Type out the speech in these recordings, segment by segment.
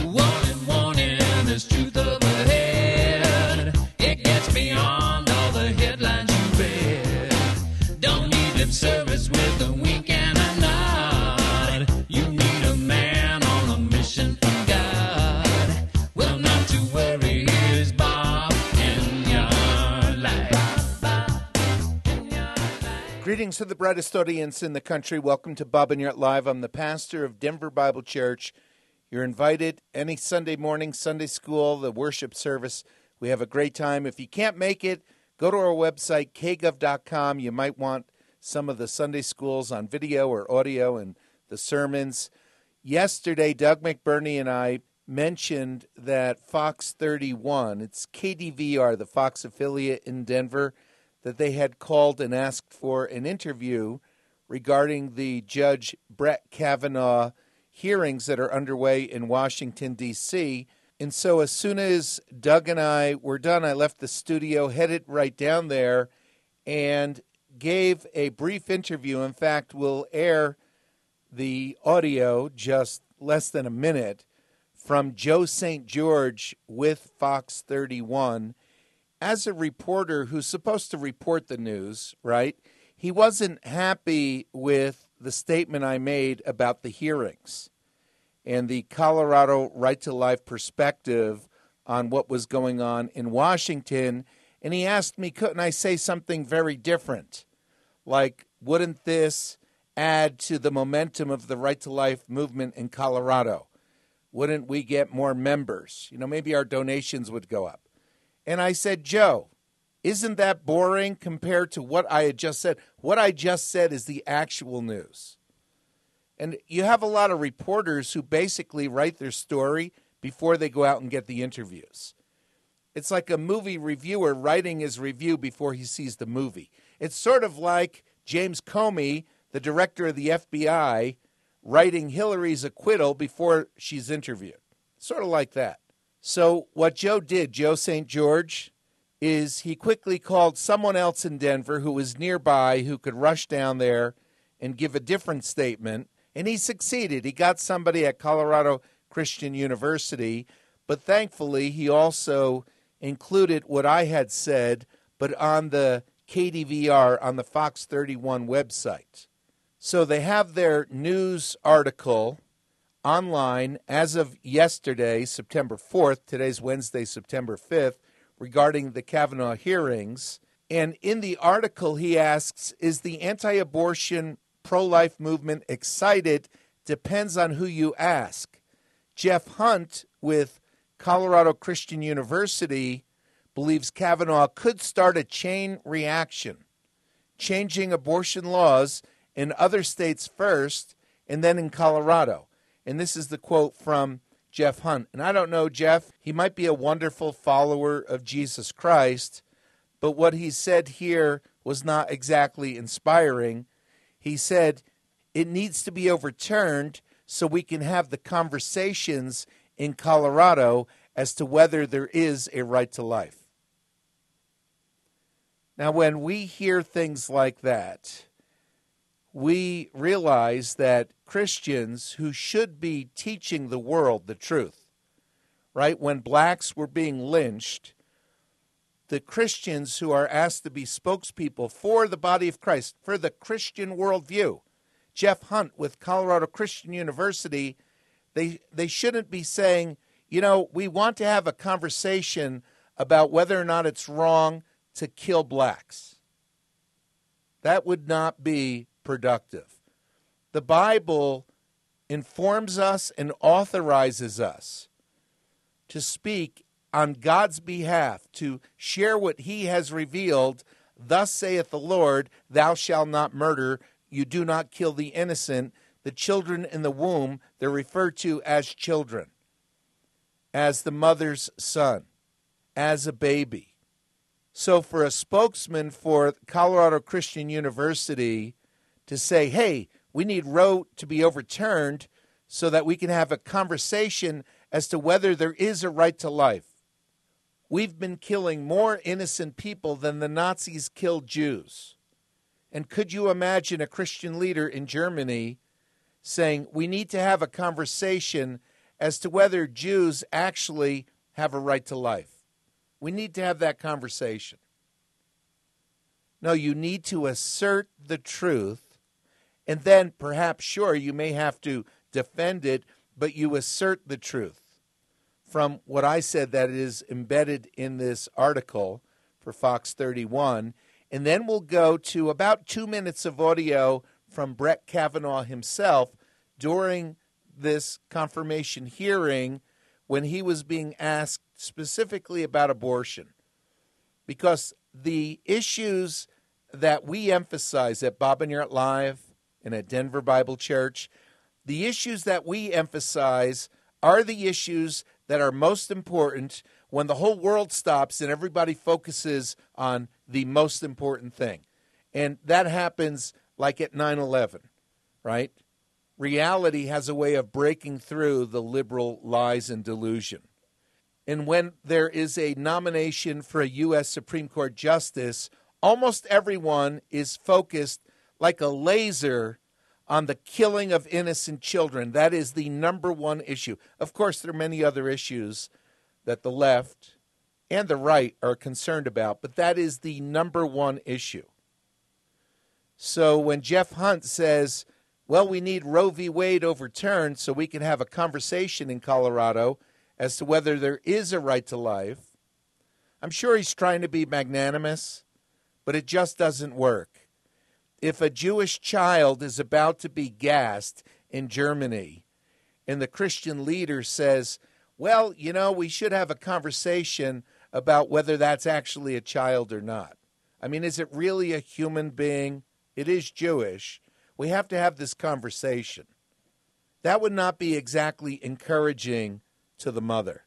Warning, warning, there's truth up ahead. It gets beyond all the headlines you read. Don't need lip service with a wink and a nod. You need a man on a mission from God. Well, not to worry, here's Bob in your life. Greetings to the brightest audience in the country. Welcome to Bob and Yurt Live. I'm the pastor of Denver Bible Church. You're invited any Sunday morning, Sunday school, the worship service. We have a great time. If you can't make it, go to our website, kgov.com. You might want some of the Sunday schools on video or audio and the sermons. Yesterday, Doug McBurney and I mentioned that Fox 31, it's KDVR, the Fox affiliate in Denver, that they had called and asked for an interview regarding the Judge Brett Kavanaugh hearings that are underway in Washington, D.C. And so as soon as Doug and I were done, I left the studio, headed right down there, and gave a brief interview. In fact, we'll air the audio, just less than a minute, from Joe St. George with Fox 31. As a reporter who's supposed to report the news, right, he wasn't happy with the statement I made about the hearings and the Colorado Right to Life perspective on what was going on in Washington. And he asked me, couldn't I say something very different? Like, wouldn't this add to the momentum of the Right to Life movement in Colorado? Wouldn't we get more members? You know, maybe our donations would go up. And I said, Joe, isn't that boring compared to what I had just said? What I just said is the actual news. And you have a lot of reporters who basically write their story before they go out and get the interviews. It's like a movie reviewer writing his review before he sees the movie. It's sort of like James Comey, the director of the FBI, writing Hillary's acquittal before she's interviewed. Sort of like that. So what Joe did, Joe St. George, is he quickly called someone else in Denver who was nearby who could rush down there and give a different statement. And he succeeded. He got somebody at Colorado Christian University. But thankfully, he also included what I had said, but on the KDVR, on the Fox 31 website. So they have their news article online as of yesterday, September 4th. Today's Wednesday, September 5th, regarding the Kavanaugh hearings. And in the article, he asks, is the anti-abortion pro-life movement excited? Depends on who you ask. Jeff Hunt with Colorado Christian University believes Kavanaugh could start a chain reaction, changing abortion laws in other states first and then in Colorado. And this is the quote from Jeff Hunt. And I don't know Jeff. He might be a wonderful follower of Jesus Christ, but what he said here was not exactly inspiring. He said it needs to be overturned so we can have the conversations in Colorado as to whether there is a right to life. Now, when we hear things like that, we realize that Christians who should be teaching the world the truth, right? When blacks were being lynched, the Christians who are asked to be spokespeople for the body of Christ, for the Christian worldview, Jeff Hunt with Colorado Christian University, they shouldn't be saying, you know, we want to have a conversation about whether or not it's wrong to kill blacks. That would not be productive. The Bible informs us and authorizes us to speak on God's behalf, to share what he has revealed. Thus saith the Lord, thou shalt not murder, you do not kill the innocent. The children in the womb, they're referred to as children, as the mother's son, as a baby. So for a spokesman for Colorado Christian University to say, hey, we need Roe to be overturned so that we can have a conversation as to whether there is a right to life. We've been killing more innocent people than the Nazis killed Jews. And could you imagine a Christian leader in Germany saying, we need to have a conversation as to whether Jews actually have a right to life. We need to have that conversation. No, you need to assert the truth, and then perhaps, sure, you may have to defend it, but you assert the truth. From what I said that is embedded in this article for Fox 31, and then we'll go to about 2 minutes of audio from Brett Kavanaugh himself during this confirmation hearing when he was being asked specifically about abortion. Because the issues that we emphasize at Bob and Yurt Live and at Denver Bible Church, the issues that we emphasize are the issues that are most important when the whole world stops and everybody focuses on the most important thing. And that happens like at 9/11, right? Reality has a way of breaking through the liberal lies and delusion. And when there is a nomination for a U.S. Supreme Court justice, almost everyone is focused like a laser on the killing of innocent children. That is the number one issue. Of course, there are many other issues that the left and the right are concerned about, but that is the number one issue. So when Jeff Hunt says, well, we need Roe v. Wade overturned so we can have a conversation in Colorado as to whether there is a right to life, I'm sure he's trying to be magnanimous, but it just doesn't work. If a Jewish child is about to be gassed in Germany and the Christian leader says, well, you know, we should have a conversation about whether that's actually a child or not. I mean, is it really a human being? It is Jewish. We have to have this conversation. That would not be exactly encouraging to the mother.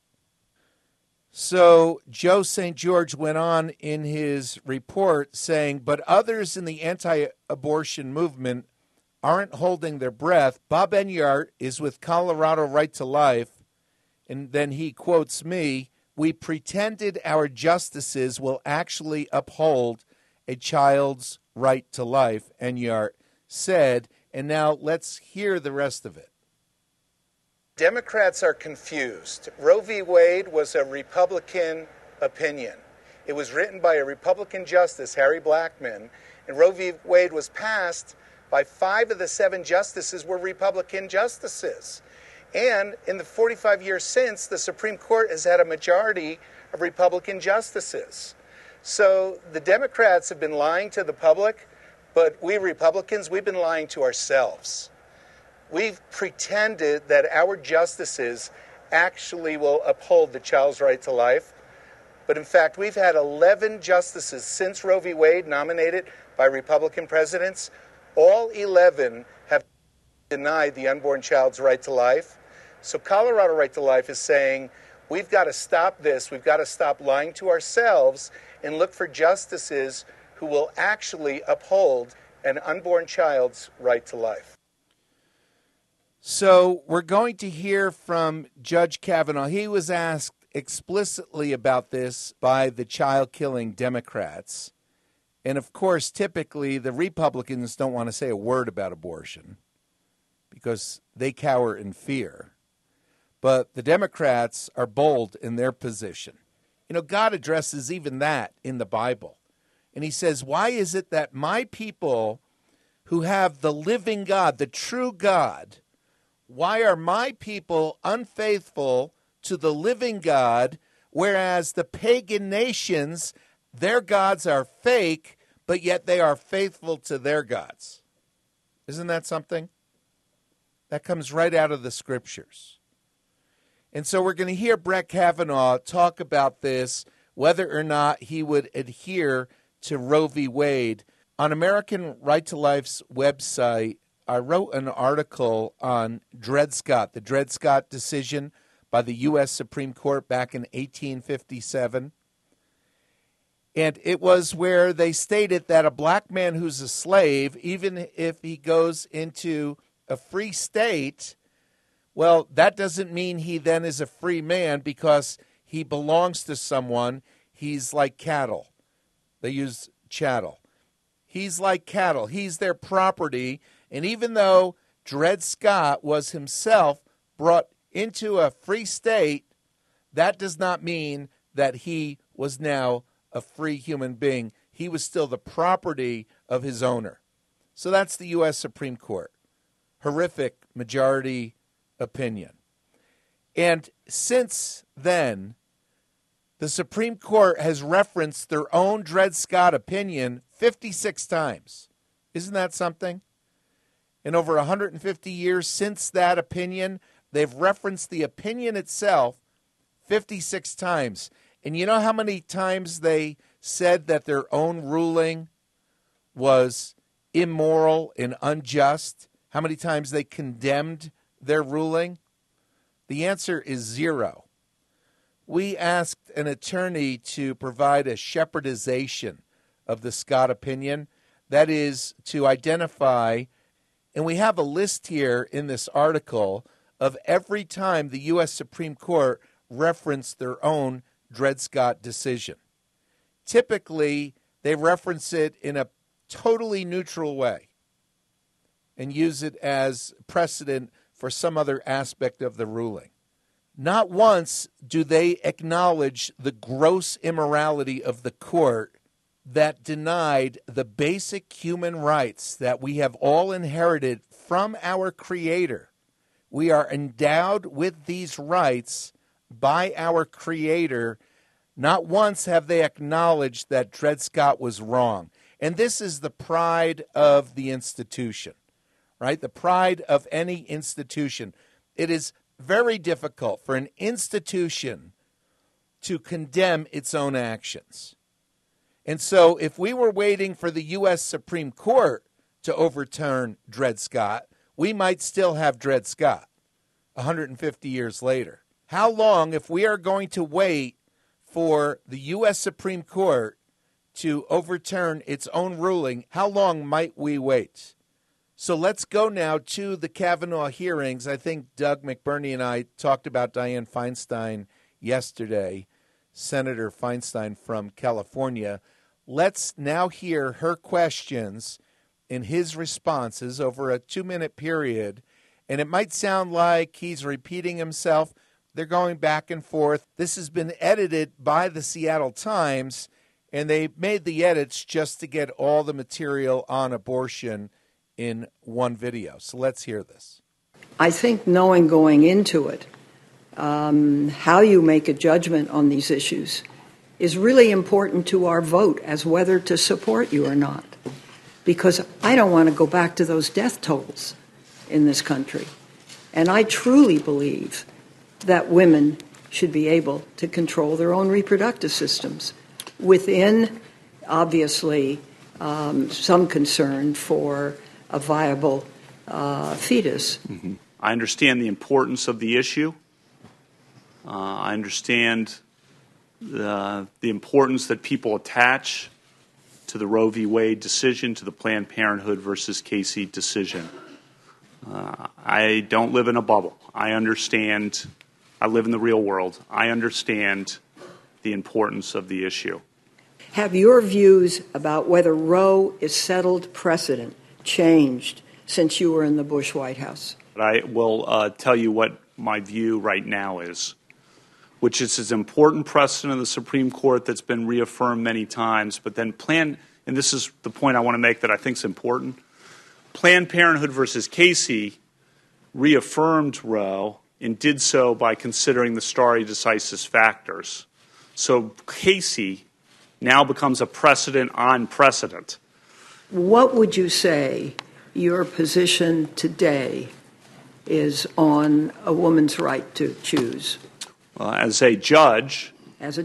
So Joe St. George went on in his report saying, but others in the anti-abortion movement aren't holding their breath. Bob Enyart is with Colorado Right to Life, and then he quotes me, we pretended our justices will actually uphold a child's right to life, Enyart said, and now let's hear the rest of it. Democrats are confused. Roe v. Wade was a Republican opinion. It was written by a Republican justice, Harry Blackmun, and Roe v. Wade was passed by 5 of the 7 justices were Republican justices. And in the 45 years since, the Supreme Court has had a majority of Republican justices. So the Democrats have been lying to the public, but we Republicans, we've been lying to ourselves. We've pretended that our justices actually will uphold the child's right to life. But in fact, we've had 11 justices since Roe v. Wade nominated by Republican presidents. All 11 have denied the unborn child's right to life. So Colorado Right to Life is saying, we've got to stop this. We've got to stop lying to ourselves and look for justices who will actually uphold an unborn child's right to life. So we're going to hear from Judge Kavanaugh. He was asked explicitly about this by the child-killing Democrats. And, of course, typically the Republicans don't want to say a word about abortion because they cower in fear. But the Democrats are bold in their position. You know, God addresses even that in the Bible. And he says, why is it that my people who have the living God, the true God, why are my people unfaithful to the living God, whereas the pagan nations, their gods are fake, but yet they are faithful to their gods? Isn't that something? That comes right out of the scriptures. And so we're going to hear Brett Kavanaugh talk about this, whether or not he would adhere to Roe v. Wade. On American Right to Life's website, I wrote an article on Dred Scott, the Dred Scott decision by the U.S. Supreme Court back in 1857. And it was where they stated that a black man who's a slave, even if he goes into a free state, well, that doesn't mean he then is a free man because he belongs to someone. He's like cattle. They use chattel. He's like cattle. He's their property. And even though Dred Scott was himself brought into a free state, that does not mean that he was now a free human being. He was still the property of his owner. So that's the U.S. Supreme Court. Horrific majority opinion. And since then, the Supreme Court has referenced their own Dred Scott opinion 56 times. Isn't that something? In over 150 years since that opinion, they've referenced the opinion itself 56 times. And you know how many times they said that their own ruling was immoral and unjust? How many times they condemned their ruling? The answer is 0. We asked an attorney to provide a shepherdization of the Scott opinion. That is, to identify, and we have a list here in this article of every time the U.S. Supreme Court referenced their own Dred Scott decision. Typically, they reference it in a totally neutral way and use it as precedent for some other aspect of the ruling. Not once do they acknowledge the gross immorality of the court that denied the basic human rights that we have all inherited from our Creator. We are endowed with these rights by our Creator. Not once have they acknowledged that Dred Scott was wrong. And this is the pride of the institution, right? The pride of any institution. It is very difficult for an institution to condemn its own actions. And so if we were waiting for the U.S. Supreme Court to overturn Dred Scott, we might still have Dred Scott 150 years later. How long, if we are going to wait for the U.S. Supreme Court to overturn its own ruling, how long might we wait? So let's go now to the Kavanaugh hearings. I think Doug McBurney and I talked about Dianne Feinstein yesterday, Senator Feinstein from California. Let's now hear her questions and his responses over a 2-minute period. And it might sound like he's repeating himself. They're going back and forth. This has been edited by the Seattle Times, and they made the edits just to get all the material on abortion in one video. So let's hear this. I think knowing going into it how you make a judgment on these issues is really important to our vote as whether to support you or not. Because I don't want to go back to those death tolls in this country. And I truly believe that women should be able to control their own reproductive systems within, obviously, some concern for a viable fetus. Mm-hmm. I understand the importance of the issue. I understand the importance that people attach to the Roe v. Wade decision, to the Planned Parenthood versus Casey decision. I don't live in a bubble. I understand. I live in the real world. I understand the importance of the issue. Have your views about whether Roe is settled precedent changed since you were in the Bush White House? I will tell you what my view right now is, which is an important precedent of the Supreme Court that's been reaffirmed many times, but then and this is the point I want to make that I think is important, Planned Parenthood versus Casey reaffirmed Roe and did so by considering the stare decisis factors. So Casey now becomes a precedent on precedent. What would you say your position today is on a woman's right to choose? As a judge,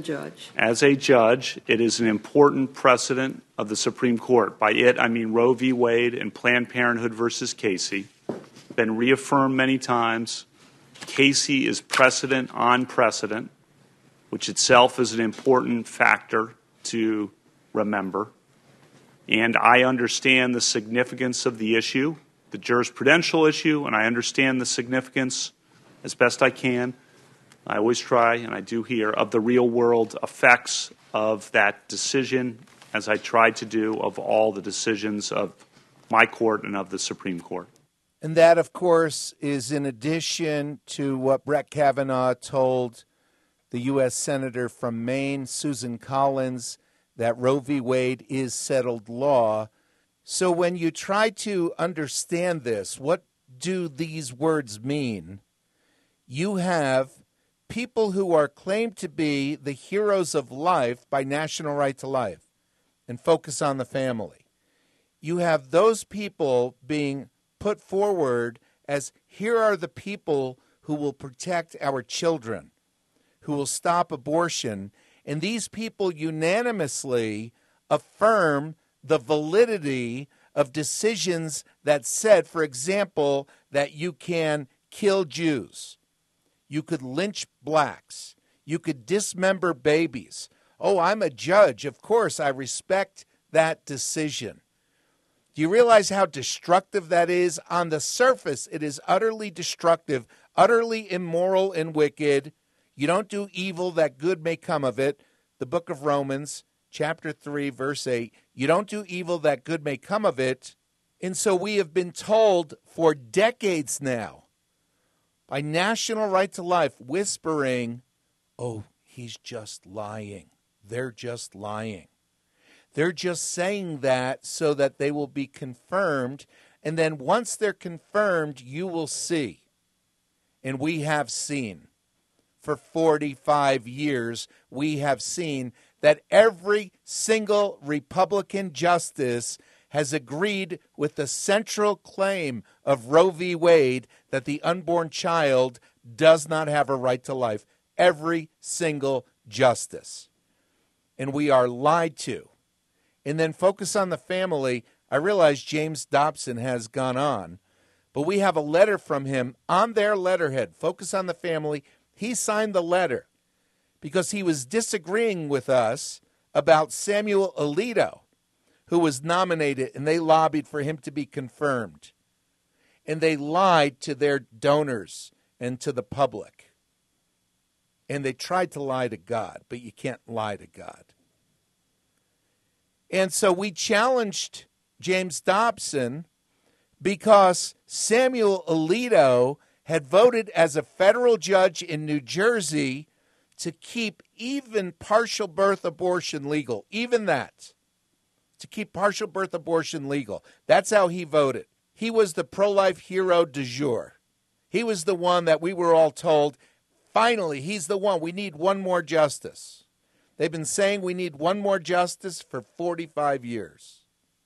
it is an important precedent of the Supreme Court. By it, I mean Roe v. Wade and Planned Parenthood versus Casey. Been reaffirmed many times. Casey is precedent on precedent, which itself is an important factor to remember. And I understand the significance of the issue, the jurisprudential issue, and I understand the significance as best I can. I always try, and I do here, of the real-world effects of that decision, as I tried to do of all the decisions of my court and of the Supreme Court. And that, of course, is in addition to what Brett Kavanaugh told the U.S. Senator from Maine, Susan Collins, that Roe v. Wade is settled law. So when you try to understand this, what do these words mean? You have people who are claimed to be the heroes of life by National Right to Life and Focus on the Family. You have those people being put forward as, here are the people who will protect our children, who will stop abortion, and these people unanimously affirm the validity of decisions that said, for example, that you can kill Jews, you could lynch blacks, you could dismember babies. Oh, I'm a judge. Of course, I respect that decision. Do you realize how destructive that is? On the surface, it is utterly destructive, utterly immoral and wicked. You don't do evil that good may come of it. The book of Romans, chapter 3, verse 8. You don't do evil that good may come of it. And so we have been told for decades now by National Right to Life, whispering, oh, he's just lying. They're just lying. They're just saying that so that they will be confirmed. And then once they're confirmed, you will see. And we have seen. For 45 years, we have seen that every single Republican justice has agreed with the central claim of Roe v. Wade that the unborn child does not have a right to life. Every single justice. And we are lied to. And then Focus on the Family. I realize James Dobson has gone on, but we have a letter from him on their letterhead, Focus on the Family. He signed the letter because he was disagreeing with us about Samuel Alito, who was nominated, and they lobbied for him to be confirmed. And they lied to their donors and to the public. And they tried to lie to God, but you can't lie to God. And so we challenged James Dobson because Samuel Alito had voted as a federal judge in New Jersey to keep even partial birth abortion legal, even that, to keep partial birth abortion legal. That's how he voted. He was the pro-life hero du jour. He was the one that we were all told, finally, he's the one. We need one more justice. They've been saying we need one more justice for 45 years.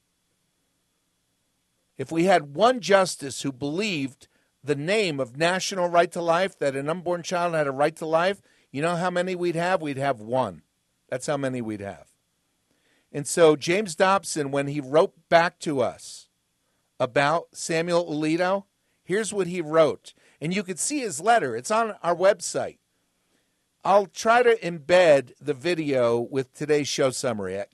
If we had one justice who believed the name of National Right to Life, that an unborn child had a right to life, you know how many we'd have? We'd have one. That's how many we'd have. And so James Dobson, when he wrote back to us about Samuel Alito, here's what he wrote. And you could see his letter. It's on our website. I'll try to embed the video with today's show summary at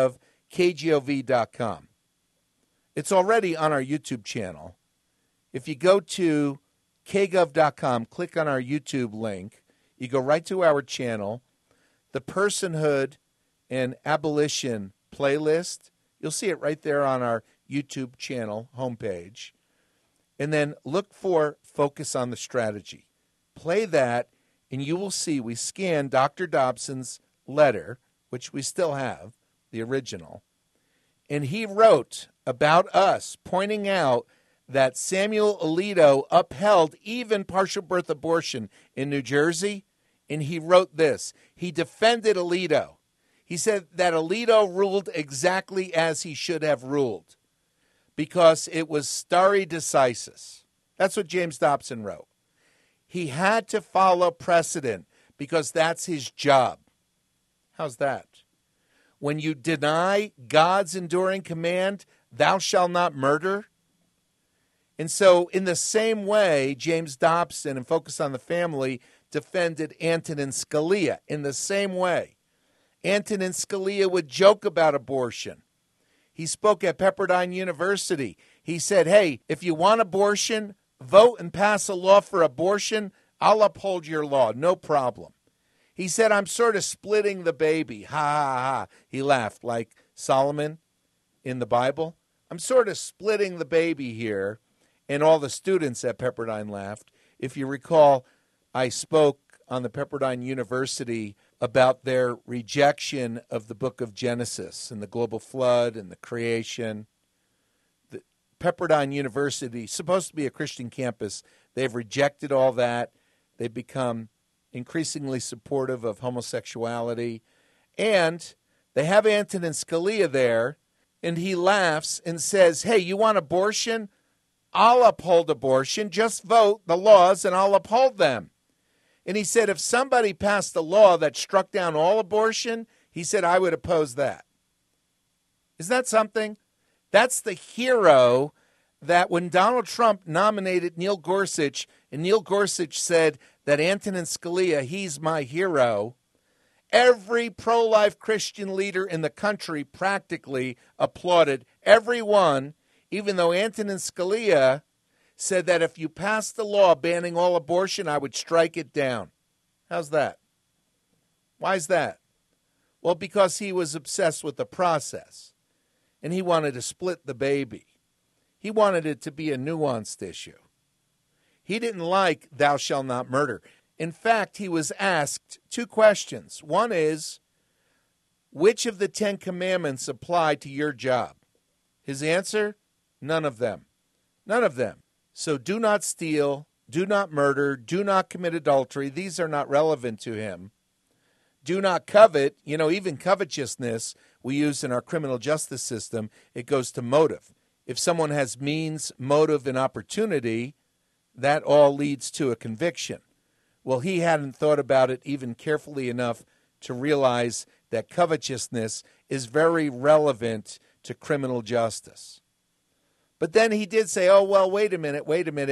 kgov.com. It's already on our YouTube channel. If you go to kgov.com, click on our YouTube link, you go right to our channel, the personhood and abolition playlist, you'll see it right there on our YouTube channel homepage. And then look for Focus on the Strategy. Play that, and you will see we scanned Dr. Dobson's letter, which we still have, the original. And he wrote about us, pointing out that Samuel Alito upheld even partial birth abortion in New Jersey. And he wrote this. He defended Alito. He said that Alito ruled exactly as he should have ruled because it was stare decisis. That's what James Dobson wrote. He had to follow precedent because that's his job. How's that? When you deny God's enduring command, thou shalt not murder. And so in the same way, James Dobson and Focus on the Family defended Antonin Scalia in the same way. Antonin Scalia would joke about abortion. He spoke at Pepperdine University. He said, hey, if you want abortion, vote and pass a law for abortion. I'll uphold your law, no problem. He said, I'm sort of splitting the baby. Ha, ha, ha. He laughed like Solomon in the Bible. I'm sort of splitting the baby here. And all the students at Pepperdine laughed. If you recall, I spoke on the Pepperdine University about their rejection of the book of Genesis and the global flood and the creation. The Pepperdine University, supposed to be a Christian campus, they've rejected all that. They've become increasingly supportive of homosexuality. And they have Antonin Scalia there, and he laughs and says, hey, you want abortion? I'll uphold abortion. Just vote the laws and I'll uphold them. And he said, if somebody passed a law that struck down all abortion, he said, I would oppose that. Is that something? That's the hero that when Donald Trump nominated Neil Gorsuch, and Neil Gorsuch said that Antonin Scalia, he's my hero, every pro-life Christian leader in the country practically applauded. Everyone, even though Antonin Scalia said that if you passed the law banning all abortion, I would strike it down. How's that? Why is that? Well, because he was obsessed with the process, and he wanted to split the baby. He wanted it to be a nuanced issue. He didn't like thou shalt not murder. In fact, he was asked two questions. One is, which of the 10 commandments apply to your job? His answer, none of them. None of them. So do not steal, do not murder, do not commit adultery. These are not relevant to him. Do not covet. Even covetousness we use in our criminal justice system, it goes to motive. If someone has means, motive, and opportunity, that all leads to a conviction. Well, he hadn't thought about it even carefully enough to realize that covetousness is very relevant to criminal justice. But then he did say, oh, well, wait a minute.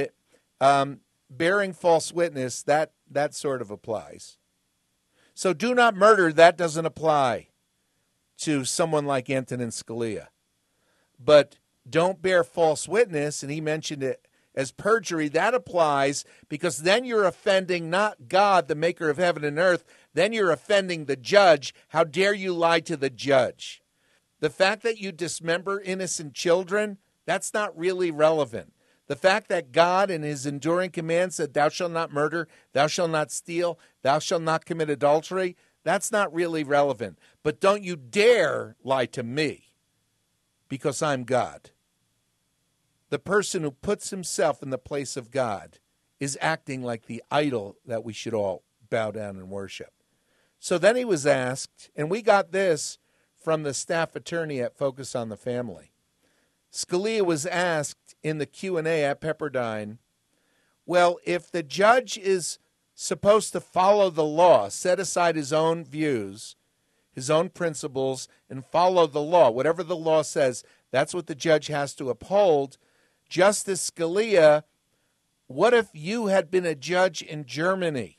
Bearing false witness, that sort of applies. So do not murder, that doesn't apply to someone like Antonin Scalia. But don't bear false witness, and he mentioned it as perjury, that applies because then you're offending not God, the maker of heaven and earth, then you're offending the judge. How dare you lie to the judge? The fact that you dismember innocent children, that's not really relevant. The fact that God in his enduring command said, thou shalt not murder, thou shalt not steal, thou shalt not commit adultery, that's not really relevant. But don't you dare lie to me because I'm God. The person who puts himself in the place of God is acting like the idol that we should all bow down and worship. So then he was asked, and we got this from the staff attorney at Focus on the Family. Scalia was asked in the Q&A at Pepperdine, well, if the judge is supposed to follow the law, set aside his own views, his own principles, and follow the law, whatever the law says, that's what the judge has to uphold. Justice Scalia, what if you had been a judge in Germany?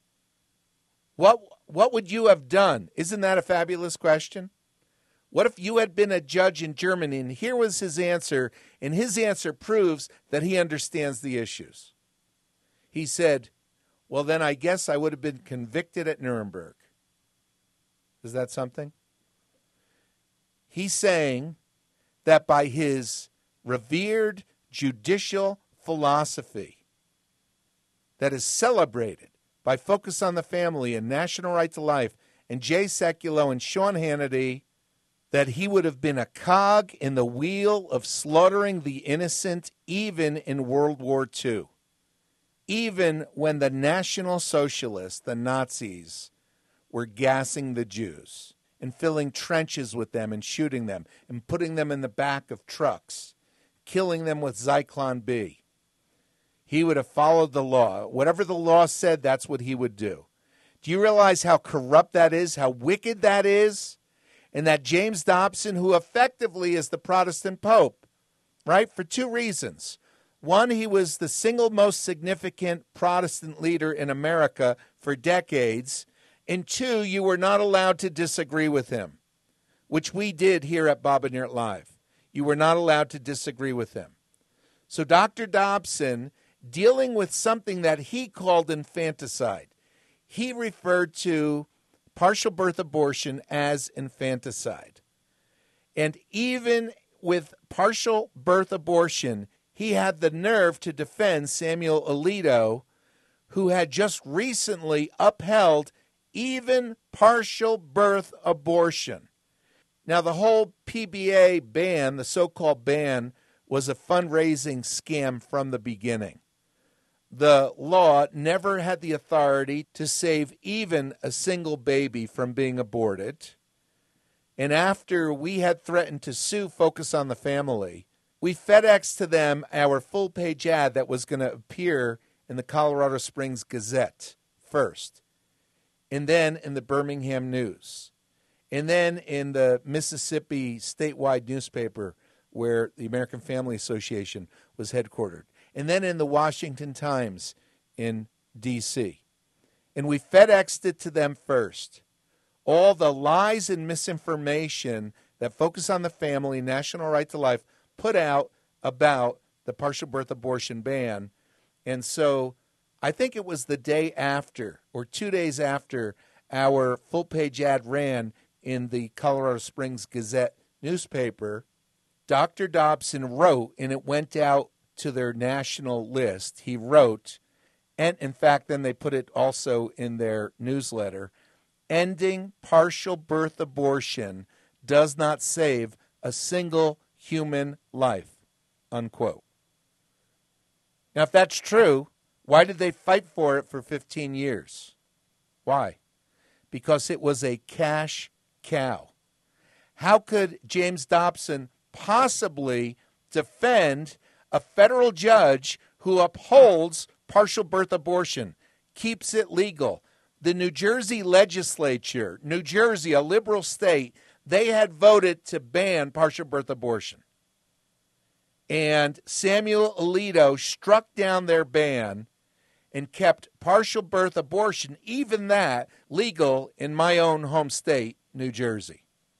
What would you have done? Isn't that a fabulous question? What if you had been a judge in Germany? And here was his answer, and his answer proves that he understands the issues. He said, well, then I guess I would have been convicted at Nuremberg. Is that something? He's saying that by his revered judicial philosophy that is celebrated by Focus on the Family and National Right to Life and Jay Sekulow and Sean Hannity, that he would have been a cog in the wheel of slaughtering the innocent even in World War II. Even when the National Socialists, the Nazis, were gassing the Jews and filling trenches with them and shooting them and putting them in the back of trucks, killing them with Zyklon B. He would have followed the law. Whatever the law said, that's what he would do. Do you realize how corrupt that is, how wicked that is? And that James Dobson, who effectively is the Protestant Pope, right, for two reasons. One, he was the single most significant Protestant leader in America for decades. And two, you were not allowed to disagree with him, which we did here at Bob and Yurt Live. You were not allowed to disagree with him. So Dr. Dobson, dealing with something that he called infanticide, he referred to partial birth abortion as infanticide. And even with partial birth abortion, he had the nerve to defend Samuel Alito, who had just recently upheld even partial birth abortion. Now, the whole PBA ban, the so-called ban, was a fundraising scam from the beginning. The law never had the authority to save even a single baby from being aborted. And after we had threatened to sue Focus on the Family, we FedExed to them our full-page ad that was going to appear in the Colorado Springs Gazette first, and then in the Birmingham News, and then in the Mississippi statewide newspaper where the American Family Association was headquartered, and then in the Washington Times in D.C. And we FedExed it to them first. All the lies and misinformation that Focus on the Family, National Right to Life put out about the partial birth abortion ban. And so I think it was the day after or 2 days after our full-page ad ran in the Colorado Springs Gazette newspaper, Dr. Dobson wrote, and it went out to their national list. He wrote, and in fact, then they put it also in their newsletter, ending partial birth abortion does not save a single human life, unquote. Now, if that's true, why did they fight for it for 15 years? Why? Because it was a cash cow. How could James Dobson possibly defend a federal judge who upholds partial birth abortion, keeps it legal? The New Jersey legislature, New Jersey, a liberal state, they had voted to ban partial birth abortion. And Samuel Alito struck down their ban and kept partial birth abortion, even that, legal in my own home state, New Jersey.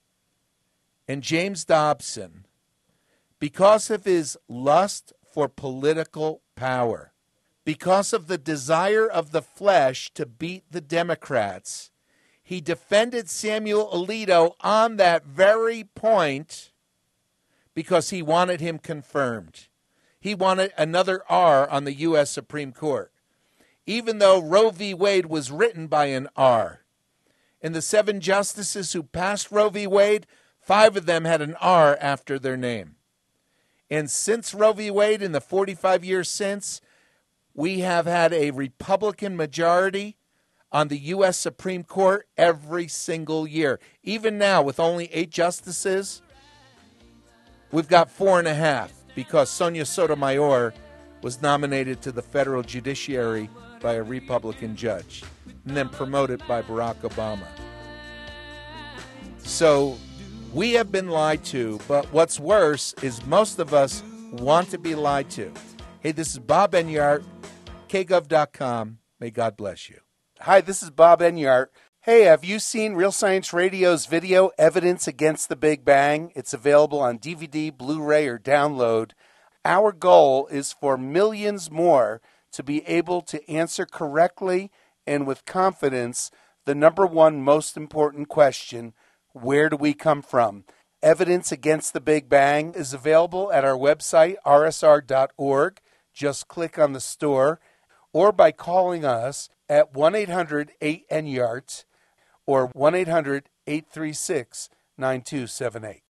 And James Dobson, because of his lust for political power, because of the desire of the flesh to beat the Democrats, he defended Samuel Alito on that very point because he wanted him confirmed. He wanted another R on the U.S. Supreme Court, even though Roe v. Wade was written by an R. And the 7 justices who passed Roe v. Wade, 5 of them had an R after their name. And since Roe v. Wade, in the 45 years since, we have had a Republican majority on the U.S. Supreme Court every single year. Even now, with only 8 justices, we've got 4.5 because Sonia Sotomayor was nominated to the federal judiciary by a Republican judge and then promoted by Barack Obama. So we have been lied to, but what's worse is most of us want to be lied to. Hey, this is Bob Enyart, kgov.com. May God bless you. Hi, this is Bob Enyart. Hey, have you seen Real Science Radio's video, Evidence Against the Big Bang? It's available on DVD, Blu-ray, or download. Our goal is for millions more to be able to answer correctly and with confidence the number one most important question: where do we come from? Evidence Against the Big Bang is available at our website, rsr.org. Just click on the store, or by calling us at 1-800-8-NYART or 1-800-836-9278.